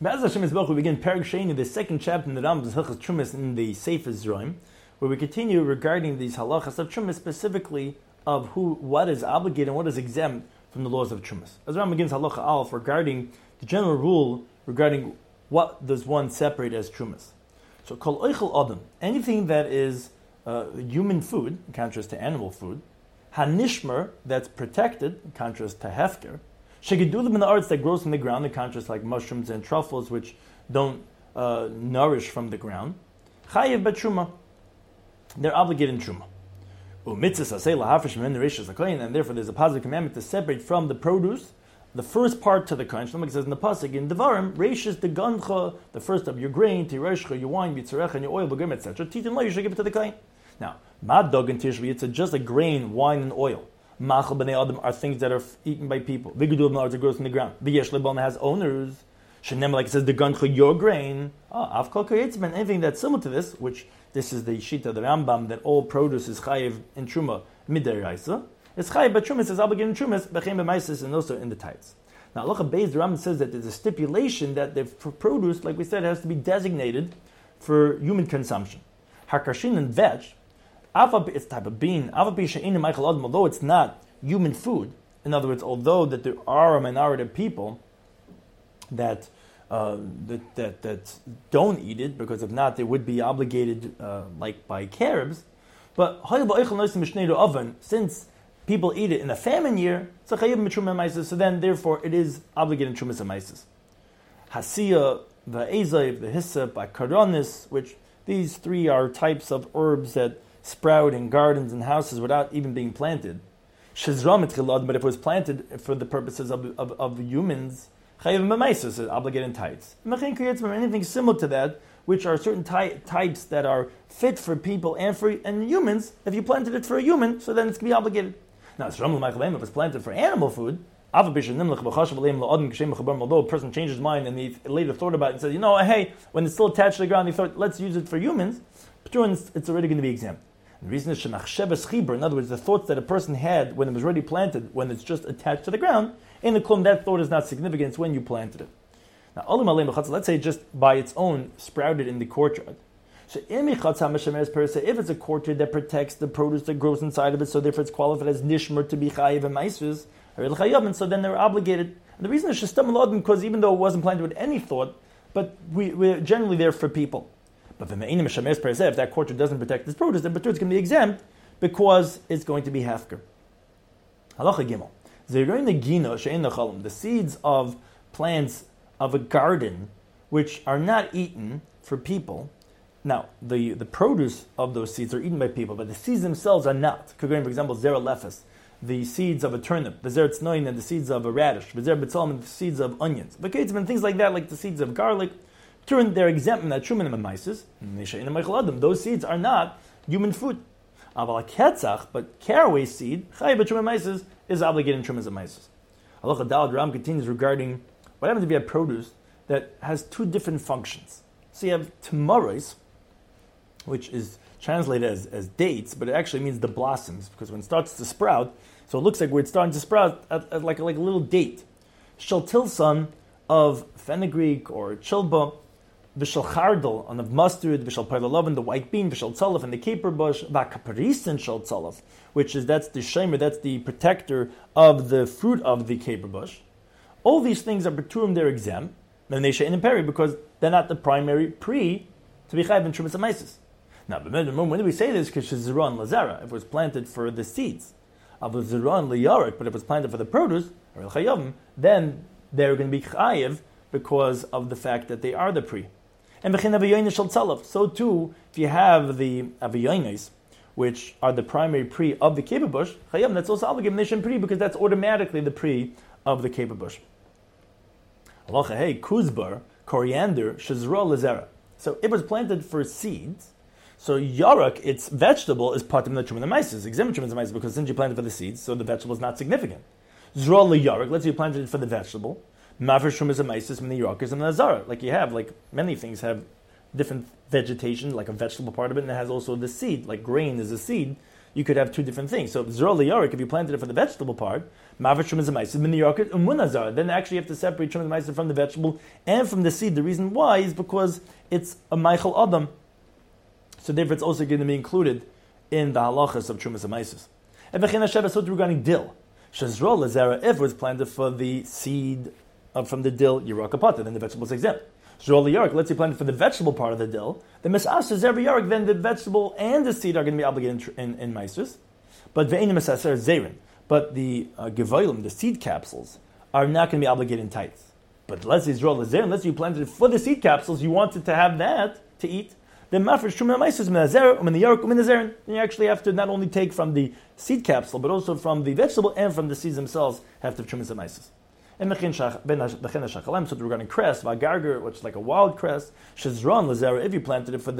Be'ez Hashem Yisborach, we begin Perek Sheni, the second chapter in the Rambam's Hilchos Trumas in the Sefer Zroim, where we continue regarding these halachas of Trumas, specifically of what is obligated and what is exempt from the laws of Trumas. As Rambam begins Halacha Aleph regarding the general rule regarding what does one separate as Trumas. So, Kol Oichel Adam, anything that is human food, in contrast to animal food, Hanishmer, that's protected, in contrast to Hefker, Shegedulim in the arts that grows from the ground, in contrast like mushrooms and truffles, which don't nourish from the ground. Chayev b'truma, they're obligated in truma. And therefore there's a positive commandment to separate from the produce the first part to the kohen. Shlomo says in the pasuk in Devarim, reishis the gancha, the first of your grain, tireshcha, your wine, yitzarecha, and your oil, begrim, etc. Titin lo, you should give it to the kohen. Now, mad dog and tishvi, it's just a grain, wine, and oil. Machal b'nei adam are things that are eaten by people. Vigadul b'nei that grows from the ground. V'yesh lebon has owners. Shenem, like it says, the gancha, your grain. Avkal kayetzman, anything that's similar to this, which this is the shita of the Rambam, that all produce is chayiv in truma midiraisa. It's chayiv, but trumas is obligated in trumas, b'chem b'maisis, and also in the tithes. Now, Halacha Beis, the Rambam says that there's a stipulation that the produce, like we said, has to be designated for human consumption. Harkashin and veg, it's a type of bean. Although it's not human food, in other words, although that there are a minority of people that don't eat it, because if not, they would be obligated like by Caribs. But since people eat it in a famine year, so then therefore it is obligated in Trumas Amaisis. Hasiya, the Ezav, the Hyssop, Akaronis, which these three are types of herbs that sprout in gardens and houses without even being planted. But if it was planted for the purposes of humans, is obligated in tithes. Anything similar to that, which are certain types that are fit for people and humans, if you planted it for a human, so then it's going to be obligated. Now, if it's planted for animal food, although a person changed his mind and he later thought about it and said, hey, when it's still attached to the ground, he thought, let's use it for humans, it's already going to be exempt. The reason is, in other words, the thoughts that a person had when it was already planted, when it's just attached to the ground, in the klum, that thought is not significant, it's when you planted it. Now, let's say just by its own sprouted in the courtyard. So, if it's a courtyard that protects the produce that grows inside of it, so therefore it's qualified as nishmer to be chayiv and maisus, and so then they're obligated. And the reason is shestam because even though it wasn't planted with any thought, but we're generally there for people. But if that courtyard doesn't protect this produce, then it's going to be exempt because it's going to be hefker. Halacha Gimel. The seeds of plants of a garden which are not eaten for people. Now, the produce of those seeds are eaten by people, but the seeds themselves are not. For example, zera lefes, the seeds of a turnip, the zera tznoin, and the seeds of a radish, the zera b'tzalim, and the seeds of onions. But things like that, like the seeds of garlic, they're exempt from that shuman and maisis. Those seeds are not human food. But caraway seed, is obligated in shuman and maisis. Halacha Daled Ram continues regarding what happens if you have produce that has two different functions. So you have tamaros, which is translated as dates, but it actually means the blossoms, because when it starts to sprout, so it looks like it's starting to sprout like a little date. Shaltilson of fenugreek or chilba, v'shal chardal on of mustard, v'shal parlalovin, the white bean, v'shal tzolaf, and the caper bush, v'akaparisen shal tzolaf, that's the shemer, that's the protector of the fruit of the caper bush. All these things are beturim, they're exempt, and they she'en and peri, because they're not the primary pre to be chayv in Trumas Amaisis. Now, when do we say this? Because Zeron Lazara, if it was planted for the seeds, of Zeron Liyarik, but if it was planted for the produce, or Chayavim, then they're going to be chayiv because of the fact that they are the pre. And v'chin aviyonis shel tzalaf. So too, if you have the aviyonis, which are the primary pre of the caper bush, chayavim, that's also obligated nation pre because that's automatically the pre of the caper bush. Halacha hey, kuzbar, coriander, shezra lazera. So if it was planted for seeds, so yarak, its vegetable, is part of the Truman Maisis, exempt Truman Maisis, because since you planted for the seeds, so the vegetable is not significant. Zra yarak, let's say you planted it for the vegetable. Mafresh Truman Maisis, from the yarak is an azara. Like you have, like many things have different vegetation, like a vegetable part of it, and it has also the seed, like grain is a seed. you could have two different things. So Zerol Yarik, if you planted it for the vegetable part, Mavar Shumas Amaisis, Min Yarik, Umunazar. Then actually you have to separate Shumas Amaisis from the vegetable and from the seed. The reason why is because it's a Michael Adam. So therefore it's also going to be included in the halachas of Shumas Amaisis. And V'chein Hashem Asot regarding dill. Shazrol Lazara, if it was planted for the seed from the dill, Yarak Apata, then the vegetable is exempt. Zerol Yarik, let's say planted for the vegetable part of the dill, the Mesas Zer Yarik, then the vegetable and the seed are going to be obligated in Meisters. But Ve'enim Mesaser Zerin. But the Gevolim, the seed capsules, are not going to be obligated in tithes. But let's say Zerol Zerin, let's say you planted it for the seed capsules, you wanted to have that to eat, then Mafresh Shuman Meisters, Menazer, Yarik, Menazerin. Then you actually have to not only take from the seed capsule, but also from the vegetable and from the seeds themselves, have to have Shuman Meisters. And so regarding cress, vagarger, which is like a wild cress, shizron lazera, if you planted it for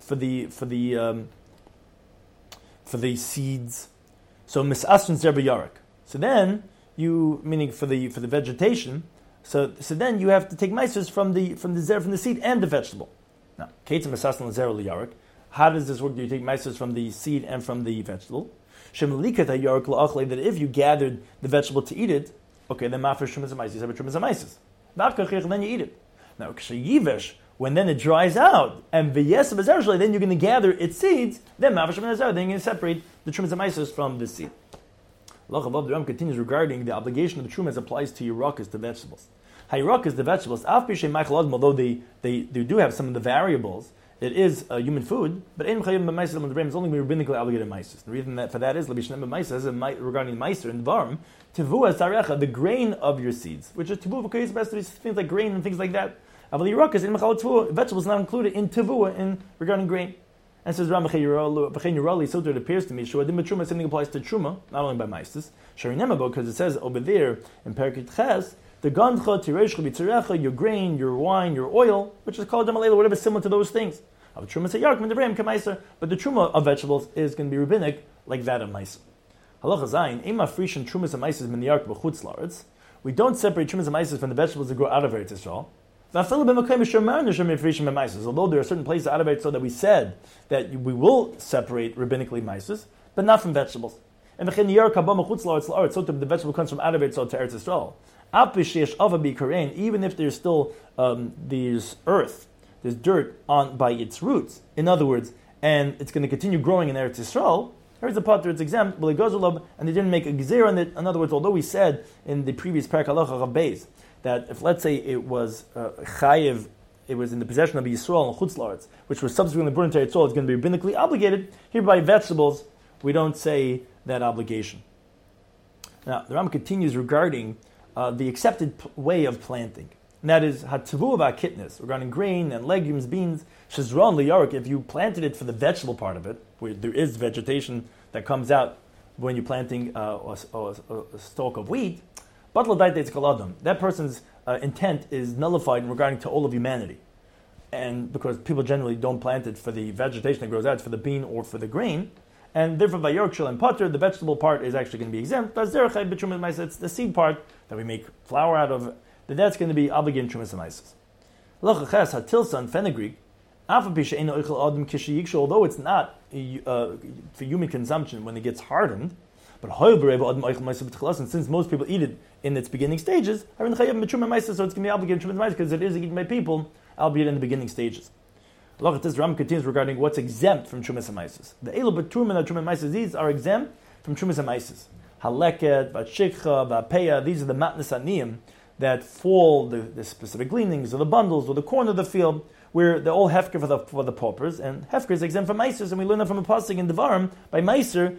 the seeds, so misasrin zerba yarik. So then you, meaning for the vegetation, so then you have to take meisters from the seed and the vegetable. Now, ketzim misasrin lazera yarik. How does this work? Do you take meisters from the seed and from the vegetable? Shemalikat yarik la'achle, that if you gathered the vegetable to eat it. Okay, then mafresh shumas amaisis, have a shumas amaisis. Then you eat it. Now, kshayivesh, when then it dries out, and v'yes b'zershli, then you're going to gather its seeds. Then mafresh shumas then you're going to separate the shumas amaisis from the seed. Allah above the Ram continues regarding the obligation of the shumas applies to yirakas, the vegetables. Hayirakas, the vegetables, although they do have some of the variables. It is human food, but it's only going to be rabbinically obligated meises. The reason for that is regarding meiser and varm, tivua sarecha, the grain of your seeds, which is tivua because best things like grain and things like that. Vegetables not included in tivua regarding grain. And says Ram B'chein so it appears to me truma, something applies to truma, not only by meises. Sharinema, because it says over there in Perikut Ches, the gandcha, tireshcha, b'tzerecha, your grain, your wine, your oil, which is called jamalela, whatever similar to those things. But the truma of vegetables is going to be rabbinic, like that of meiser. Halacha zayin, ema frishin trumas and meiser min yark b'chutz laaretz. We don't separate trumas and meiser from the vegetables that grow out of Eretz Yisrael. Although there are certain places out of Eretz Yisrael that we said that we will separate rabbinically meisers, but not from vegetables. And the the vegetable comes from out of Eretz Yisrael to Eretz Yisrael. Even if there's still there's earth, there's dirt on by its roots. In other words, and it's going to continue growing in Eretz Yisrael. Here's the part where it's exempt, and they didn't make a gzeir on it. In other words, although we said in the previous parak halacha Rav Beis that if let's say it was chayiv, it was in the possession of Yisrael and chutz laaretz, which was subsequently burned to Yisrael, it's going to be rabbinically obligated. Here by vegetables, we don't say that obligation. Now the Ram continues regarding the accepted way of planting. And that is hatzavu v'akitnes, regarding grain and legumes, beans. Shizron liyarik, if you planted it for the vegetable part of it, where there is vegetation that comes out when you're planting a stalk of wheat, but that person's intent is nullified regarding to all of humanity. And because people generally don't plant it for the vegetation that grows out, it's for the bean or for the grain. And therefore, vayork shel and potter, the vegetable part is actually going to be exempt. It's the seed part that we make flour out of, that's going to be obligated in Trumas Amaisis. Lochaches hatilsa and fenugreek, although it's not for human consumption when it gets hardened, but since most people eat it in its beginning stages, so it's going to be obligated in Trumas Amaisis because it is eaten by people, albeit in the beginning stages. This Ram continues regarding what's exempt from Trumas Amaisis. The Elu B'Truman and Trumas Amaisis, these are exempt from Trumas Amaisis. Haleket, V'Shikcha, V'Peya, these are the matnas aniyim that fall, the specific gleanings or the bundles or the corn of the field, where they're all hefker for the paupers, and hefker is exempt from meisers, and we learn that from a pasuk in Devarim by meiser,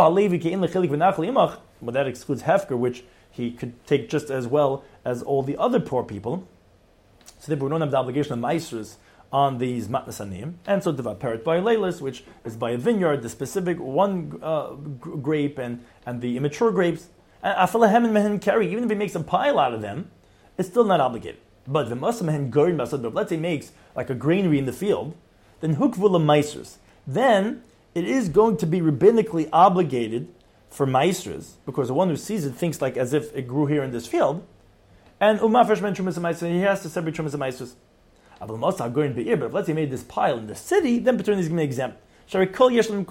but that excludes hefker, which he could take just as well as all the other poor people. So therefore we don't have the obligation of meisers on these matnas aniyim, and so Devar Peret by Leilis, which is by a vineyard, the specific one grape and the immature grapes. And afalahem and mehen carry, even if he makes a pile out of them, it's still not obligated. But the musam mehen gorin basad, let's say he makes like a granary in the field, then hukvula meisers. Then it is going to be rabbinically obligated for meisers, because the one who sees it thinks like as if it grew here in this field. And umafresh men trumas meisers, he has to separate trumas meisers. But if let's say he made this pile in the city, then Peturin is going to be exempt. Because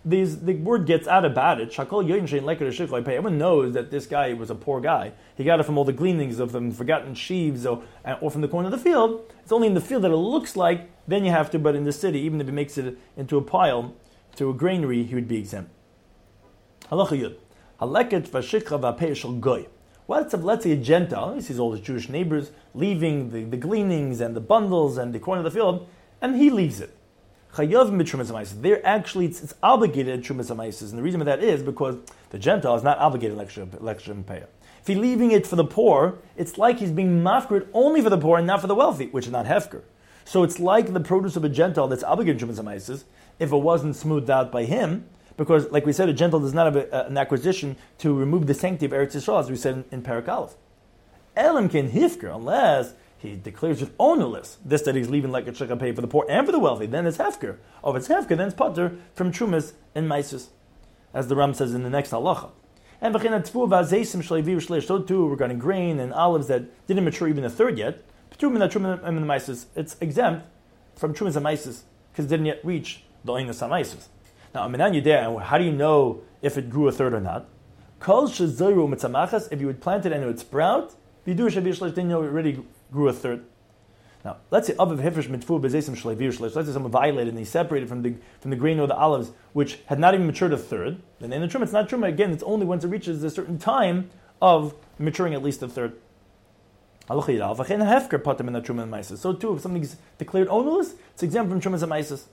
the word gets out about it. Everyone knows that this guy was a poor guy. He got it from all the gleanings of them forgotten sheaves or from the corner of the field. It's only in the field that it looks like, then you have to, but in the city, even if he makes it into a pile, to a granary, he would be exempt. Halacha Yud. Haleket v'shikha v'apei shel goy. Let's say a Gentile, he sees all his Jewish neighbors leaving the gleanings and the bundles and the corner of the field, and he leaves it. Chayav mitrumas hamaisis. They're actually, it's obligated at trumas hamaisis, and the reason for that is because the Gentile is not obligated lecture payah. If he's leaving it for the poor, it's like he's being mafkrid only for the poor and not for the wealthy, which is not hefker. So it's like the produce of a Gentile that's obligated trumas hamaisis if it wasn't smoothed out by him. Because, like we said, a Gentile does not have an acquisition to remove the sanctity of Eretz Yisrael, as we said in Perek Aleph. Elam ken hifker, unless he declares it ownerless, this that he's leaving like a shekha pay for the poor and for the wealthy, then it's hefker. If it's hefker, then it's potter from trumas and maisus, as the Ram says in the next halacha. And so too regarding grain and olives that didn't mature even a third yet, it's exempt from trumas and maisus because it didn't yet reach the oinus hamaisus. Now, how do you know if it grew a third or not? If you would plant it and it would sprout, then you know it already grew a third. Now, let's say let's say someone violated and he separated from the grain or the olives, which had not even matured a third. Then in the truma, it's not truma. Again, it's only once it reaches a certain time of maturing at least a third. So too, if something's declared ownerless, it's exempt from trumas and maisus.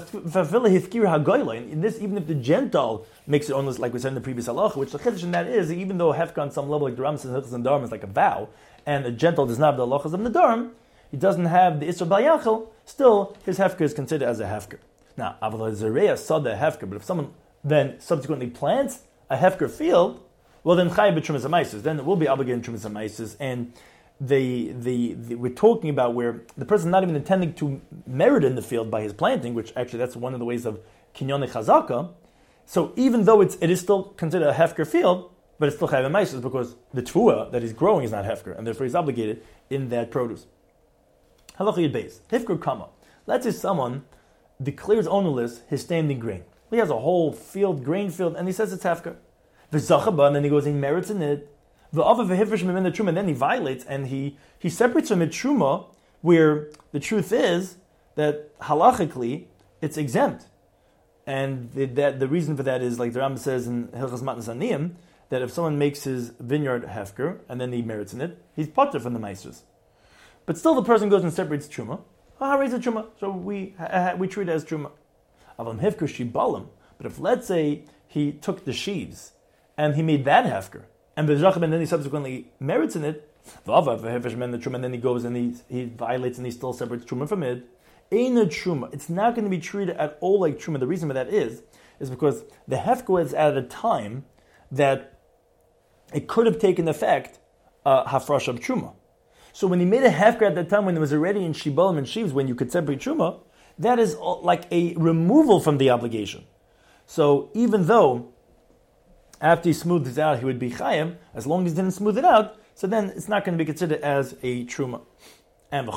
In this, even if the Gentile makes it ownerless, like we said in the previous halacha, which the chiddush in that is, even though hefka on some level, like the Ram says, hilchos and darim is like a vow, and a Gentile does not have the halachas of the darim, he doesn't have the isra b'yachal, still his hefka is considered as a hefker. Now, aval zereya sada hefker, but if someone then subsequently plants a hefker field, well then chayav b'trumas hamaisus, then it will be obligated in trumas hamaisus, and we're talking about where the person is not even intending to merit in the field by his planting, which actually that's one of the ways of kinyonik chazaka. So even though it is still considered a hefker field, but it's still chayav maisus because the tfuah that he's growing is not hefker, and therefore he's obligated in that produce. Halacha yud beis hefker kama. Let's say someone declares ownerless his standing grain. He has a whole field, grain field, and he says it's hefker. V'zachaba, and then he goes and merits in it. And then he violates and he separates from it truma, where the truth is that halachically it's exempt, and the reason for that is, like the Rambam says in Hilchos Matnas Aniyim, that if someone makes his vineyard hefker and then he merits in it, he's potter from the maisus. But still, the person goes and separates truma. Raise a truma, so we treat it as truma. Avam hefker shibalim. But if let's say he took the sheaves and he made that hefker, and then he subsequently merits in it, and then he goes and he violates and he still separates truma from it. Ain't a truma. It's not going to be treated at all like truma. The reason for that is because the hefker is at a time that it could have taken effect hafrash of truma. So when he made a hefker at that time when it was already in shibalim and sheaves, when you could separate truma, that is like a removal from the obligation. So even though after he smoothed it out, he would be chayim, as long as he didn't smooth it out, so then it's not going to be considered as a truma. And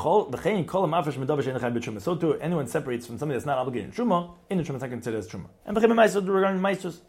so too, anyone separates from something that's not obligated in truma, in the truma it's not considered as truma. And regarding maestros,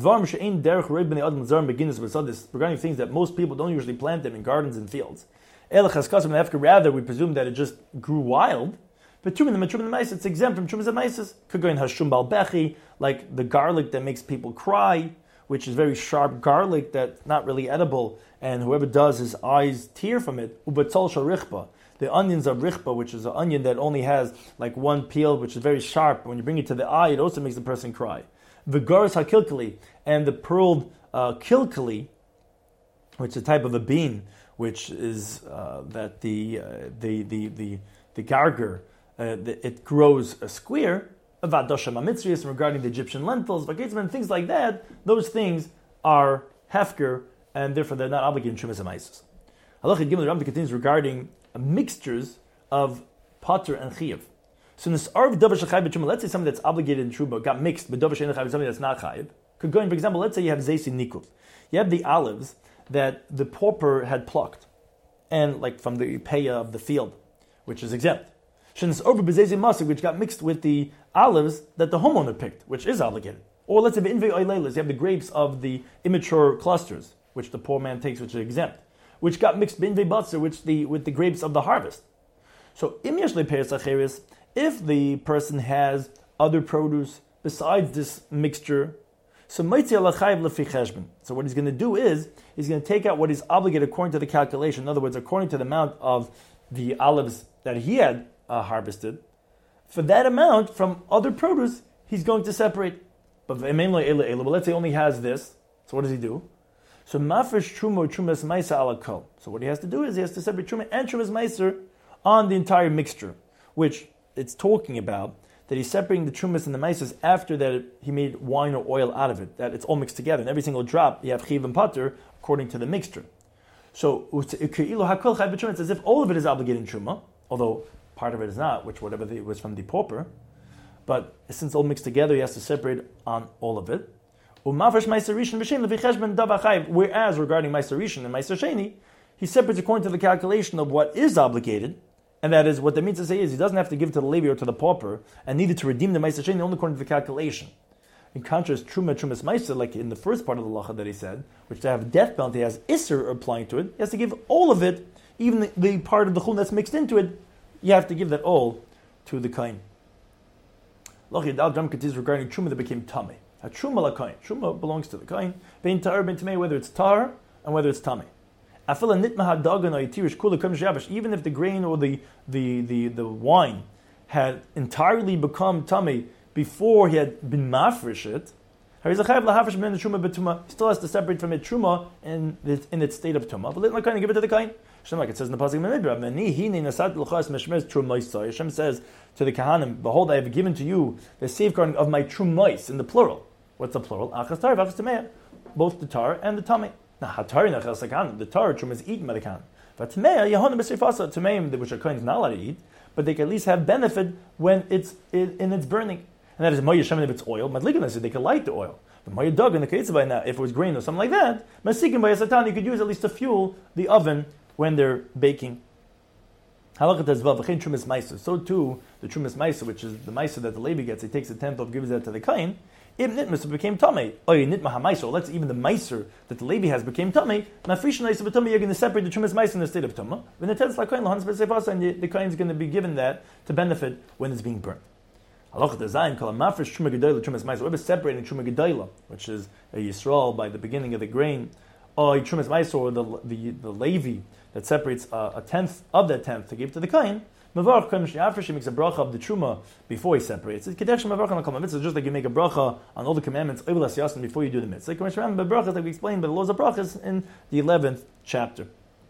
regarding things that most people don't usually plant them in gardens and fields. Rather, we presume that it just grew wild. But truma and maisus, it's exempt from trumas and maisus. Could go in hashum bal bechi, like the garlic that makes people cry, which is very sharp garlic that's not really edible, and whoever does, his eyes tear from it. Ubatzol sharichba, the onions of richba, which is an onion that only has like one peel, which is very sharp. When you bring it to the eye, it also makes the person cry. Vigaris hakilkali, and the pearled kilkali, which is a type of a bean, which is that the garger, it grows a square. Regarding the Egyptian lentils, and things like that, those things are hefker, and therefore they're not obligated in trumas and maisus. Halacha Gimel Rambam continues regarding mixtures of potter and chiyuv. So in this arv davar shechayv b'truma, let's say something that's obligated in truma got mixed with davar she'ein chayv, something that's not chayv. Could go in, for example, let's say you have zaysi nikul. You have the olives that the pauper had plucked, and like from the paya of the field, which is exempt. Shenis over b'zaysi masik, which got mixed with the olives that the homeowner picked, which is obligated. Or let's say inve oilelas, you have the grapes of the immature clusters, which the poor man takes, which are exempt, which got mixed binve batzer, with the grapes of the harvest. So im yesh leperes acheres, if the person has other produce besides this mixture, so what he's going to do is, he's going to take out what is obligated according to the calculation. In other words, according to the amount of the olives that he had harvested. For that amount from other produce, he's going to separate. But let's say he only has this. So what does he do? So mafresh truma or trumas meiser ala kol. So what he has to do is he has to separate truma and trumas meiser on the entire mixture, which it's talking about. That he's separating the trumas and the maisers after that he made wine or oil out of it, that it's all mixed together. And every single drop, you have chiv and pater according to the mixture. So, it's as if all of it is obligated in truma, although part of it is not, which whatever it was from the pauper. But since all mixed together, he has to separate on all of it. Whereas regarding Meiser Rishon and Meiser Sheni, he separates according to the calculation of what is obligated. And that is, what that means to say is, he doesn't have to give to the Levi or to the pauper, and neither to redeem the Meiser Sheni, only according to the calculation. In contrast, Trumas Meiser, like in the first part of the Lacha that he said, which to have death penalty has Isser applying to it, he has to give all of it, even the part of the Chum that's mixed into it, you have to give that all to the Kain. Lacha Yadal Dram continues regarding Truma that became Tameh. Truma la Kain. Truma belongs to the Kain. Bein Tar, Bein Tameh, whether it's Tar, and whether it's Tameh. Even if the grain or the wine had entirely become tummy before he had been mafresh it, he still has to separate from it truma in its state of tumah. But let me kind of give it to the kain. Like it says in the pasuk Hashem says to the kahanim, "Behold, I have given to you the safeguarding of my trumais," in the plural. What's the plural? Both the tar and the tummy. Now, the tar truma is eaten by the kahan. But tameim, which are kains not allowed to eat, but they can at least have benefit when it's in its burning. And that is moya shemen if it's oil. Madligan, they can light the oil. But moya dog in the case of now, if it was grain or something like that, masikin by a satan, you could use at least to fuel the oven when they're baking. Halachat azvav v'chein trumas meiser. So too the trumas meiser, which is the meiser that the Levi gets, he takes a tenth of, gives that to the kain. If nitmas became tamei, oy nitma hameiser. Let's even the meiser that the Levi has became tamei. Mafrishin meiser v'tamei. You're going to separate the trumas meiser in the state of tumah. When the tenth like kain lahans b'seifasa, and the kain is going to be given that to benefit when it's being burnt. Halachat design called a mafresh truma gedola trumas meiser. Whoever separating truma gedola, which is a yisrael by the beginning of the grain, or trumas meiser, or the Levi that separates a tenth of that tenth to give to the kain. Mavarach comes after she makes a bracha of the truma before he separates. It's kedesh mavarach on the mitzvah, just like you make a bracha on all the commandments before you do the mitzvah. Like brachas, like we explained, but the laws of brachas in the 11th chapter.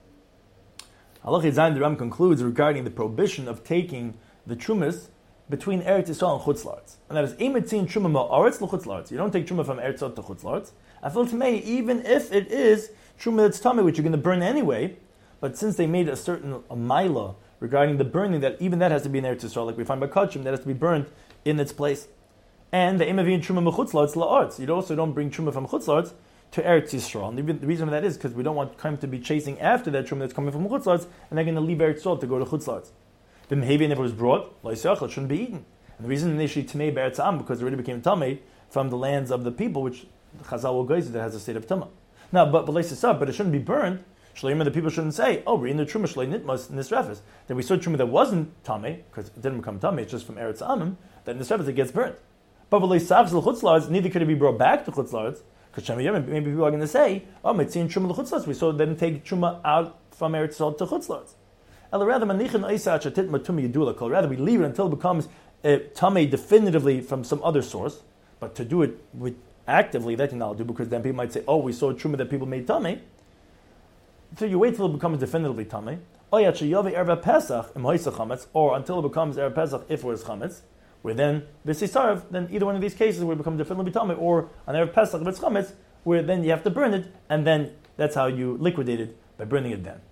Halachah Zayin, the Ram concludes regarding the prohibition of taking the trumas between Eretz Yisrael and Chutz La'aretz, and that is emetzin truma ma'aretz l'Chutz La'aretz. You don't take truma from Eretz Yisrael to Chutz La'aretz. I feel to me, even if it is truma that's tummy, which you're going to burn anyway, but since they made a certain maila regarding the burning, that even that has to be in Eretz Yisrael, like we find by Kachim, that has to be burnt in its place. And the emavin truma mechutz la'aretz la'aretz. You also don't bring truma from chutz la'aretz to Eretz Yisrael. And the reason for that is because we don't want Kaim to be chasing after that truma that's coming from chutz la'aretz, and they're going to leave Eretz Yisrael to go to chutz la'aretz. The mehavian, if it was brought, it shouldn't be eaten. And the reason initially tamei be'eretz am, because it already became tamei from the lands of the people, which Chazal will go that has a state of tumah. Now, but it shouldn't be burned. The people shouldn't say, "Oh, we're in the truma shlei nitmas in this refus." That we saw truma that wasn't tamei because it didn't become tamei; it's just from eretz amim. That in this refus it gets burnt. But neither could it be brought back to chutz la'aretz because maybe people are going to say, "Oh, mitzin truma l'chutz la'aretz." We saw them take truma out from eretz to chutz la'aretz. Rather, we leave it until it becomes tamei definitively from some other source. But to do it actively, that you're not do because then people might say, "Oh, we saw truma that people made tamei." So you wait till it becomes definitively tamei, or until it becomes erev pesach if it was chametz, where then v'sisarv, then either one of these cases will become definitively tamei, or on erev pesach if it's chametz, where then you have to burn it, and then that's how you liquidate it by burning it then.